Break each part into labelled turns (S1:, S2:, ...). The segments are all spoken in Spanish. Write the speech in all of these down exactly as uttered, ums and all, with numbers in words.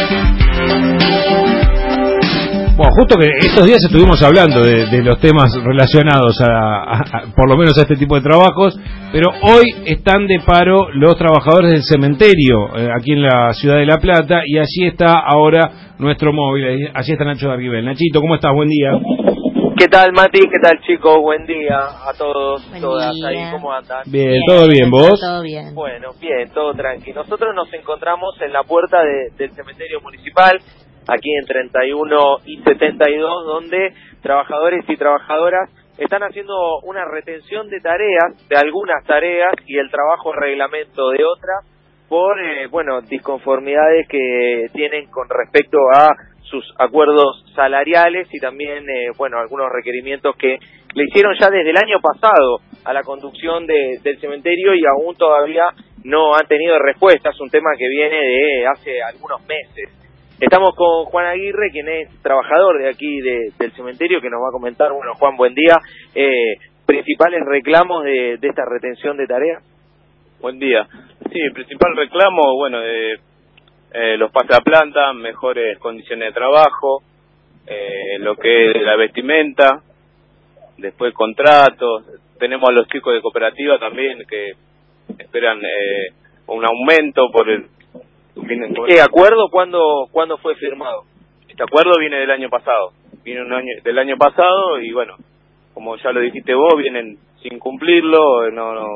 S1: Bueno, justo que estos días estuvimos hablando de, de los temas relacionados a, a, a, por lo menos a este tipo de trabajos, pero hoy están de paro los trabajadores del cementerio eh, aquí en la ciudad de La Plata, y allí está ahora nuestro móvil, allí está Nacho Darguibel. Nachito, ¿cómo estás? Buen día.
S2: ¿Qué tal, Mati? ¿Qué tal, chicos? Buen día a todos,
S3: Buen
S2: todas
S3: día.
S2: ahí. ¿Cómo andan?
S1: Bien,
S3: Bien,
S1: ¿todo bien? ¿Vos?
S3: Todo bien.
S2: Bueno, bien, todo tranquilo. Nosotros nos encontramos en la puerta de, del cementerio municipal, aquí en treinta y uno y setenta y dos, donde trabajadores y trabajadoras están haciendo una retención de tareas, de algunas tareas, y el trabajo reglamento de otras, por, eh, bueno, disconformidades que tienen con respecto a sus acuerdos salariales y también, eh, bueno, algunos requerimientos que le hicieron ya desde el año pasado a la conducción de, del cementerio, y aún todavía no han tenido respuesta. Es un tema que viene de hace algunos meses. Estamos con Juan Aguirre, quien es trabajador de aquí de, del cementerio, que nos va a comentar. Bueno, Juan, buen día. Eh, principales reclamos de, de esta retención de tareas.
S4: Buen día. Sí, el principal reclamo, bueno, de eh, los pasaplanta, mejores condiciones de trabajo, eh, lo que es la vestimenta, después contratos. Tenemos a los chicos de cooperativa también que esperan eh, un aumento por el...
S2: ¿Qué acuerdo? ¿Cuándo, ¿Cuándo fue firmado?
S4: Este acuerdo viene del año pasado, viene un año, del año pasado y bueno, como ya lo dijiste vos, vienen sin cumplirlo, no, no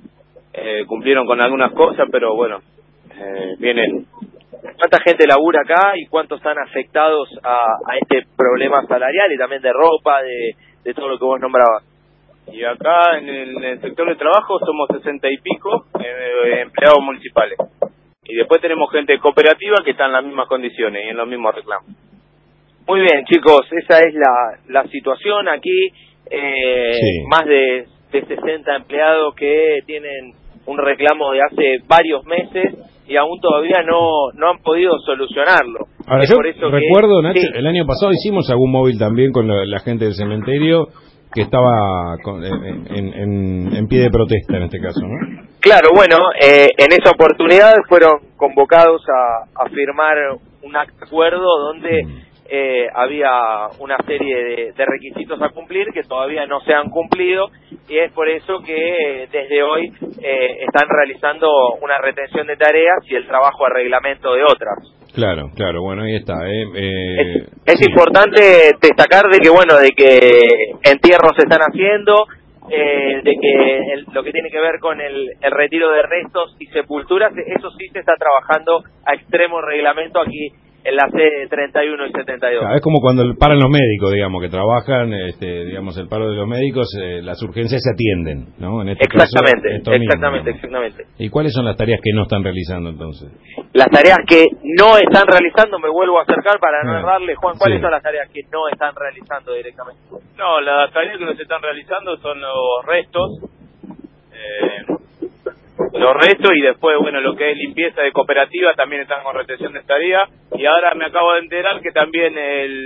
S4: eh, cumplieron con algunas cosas, pero bueno, eh, vienen.
S2: ¿Cuánta gente labura acá y cuántos están afectados a, a este problema salarial y también de ropa, de, de todo lo que vos nombrabas?
S4: Y acá en el, en el sector de trabajo somos sesenta y pico eh, empleados municipales. Y después tenemos gente cooperativa que está en las mismas condiciones y en los mismos reclamos.
S2: Muy bien, chicos, esa es la, la situación aquí. Eh,
S1: sí.
S2: Más de, de sesenta empleados que tienen un reclamo de hace varios meses y aún todavía no no han podido solucionarlo.
S1: Ahora,
S2: es
S1: yo
S2: por eso
S1: recuerdo,
S2: que,
S1: Nacho,
S2: sí.
S1: el año pasado hicimos algún móvil también con la, la gente del cementerio que estaba con, en, en, en pie de protesta en este caso, ¿no?
S2: Claro, bueno, eh, en esa oportunidad fueron convocados a, a firmar un acuerdo donde
S1: Mm.
S2: eh, había una serie de, de requisitos a cumplir que todavía no se han cumplido, y es por eso que eh, desde hoy eh, están realizando una retención de tareas y el trabajo a reglamento de otras.
S1: Claro, claro, bueno, ahí está. Eh, eh,
S2: Es, es
S1: sí.
S2: importante destacar de que, bueno, de que entierros se están haciendo, eh, de que el, lo que tiene que ver con el, el retiro de restos y sepulturas, eso sí se está trabajando a extremo reglamento aquí en la C treinta y uno y setenta y dos.
S1: Claro, es como cuando paran los médicos, digamos, que trabajan, este, digamos, el paro de los médicos, eh, las urgencias se atienden, ¿no? En este
S2: Exactamente,
S1: caso, esto
S2: exactamente,
S1: mismo.
S2: exactamente.
S1: ¿Y cuáles son las tareas que no están realizando entonces?
S2: Las tareas que no están realizando, me vuelvo a acercar para no
S1: Ah,
S2: errarle, Juan, ¿cuáles
S1: sí.
S2: son las tareas que no están realizando directamente?
S4: No, las tareas que nos están realizando son los restos, eh, los restos y después, bueno, lo que es limpieza de cooperativa también están con retención de tarea, y ahora me acabo de enterar que también el,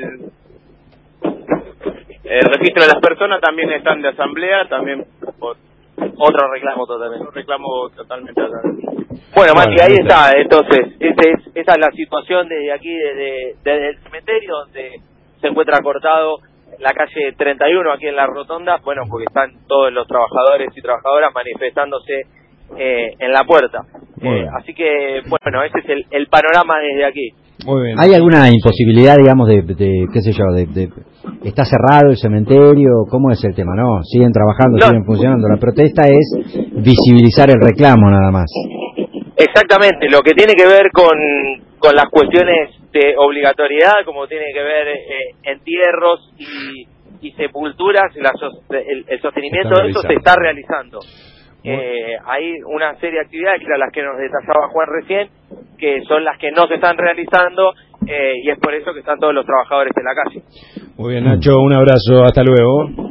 S4: el registro de las personas también están de asamblea, también por
S2: Otro reclamo totalmente.
S4: un reclamo totalmente asamblea.
S2: Bueno, Mati,
S1: Bueno,
S2: ahí
S1: ahí
S2: está, entonces, ese es, esa es la situación desde aquí, desde, desde el cementerio, donde se encuentra cortado la calle treinta y uno, aquí en la rotonda, bueno, porque están todos los trabajadores y trabajadoras manifestándose eh, en la puerta. Eh, así que, bueno, ese es el, el panorama desde aquí.
S1: Muy bien.
S5: ¿Hay alguna imposibilidad, digamos, de, de qué sé yo, de, de está cerrado el cementerio? ¿Cómo es el tema? No, siguen trabajando,
S2: No.
S5: siguen funcionando. La protesta es visibilizar el reclamo nada más.
S2: Exactamente, lo que tiene que ver con, con las cuestiones de obligatoriedad, como tiene que ver eh, entierros y, y sepulturas, la, el, el sostenimiento de eso se está realizando. Eh, hay una serie de actividades que eran las que nos detallaba Juan recién, que son las que no se están realizando, eh, y es por eso que están todos los trabajadores en la calle.
S1: Muy bien, Nacho, un abrazo, hasta luego.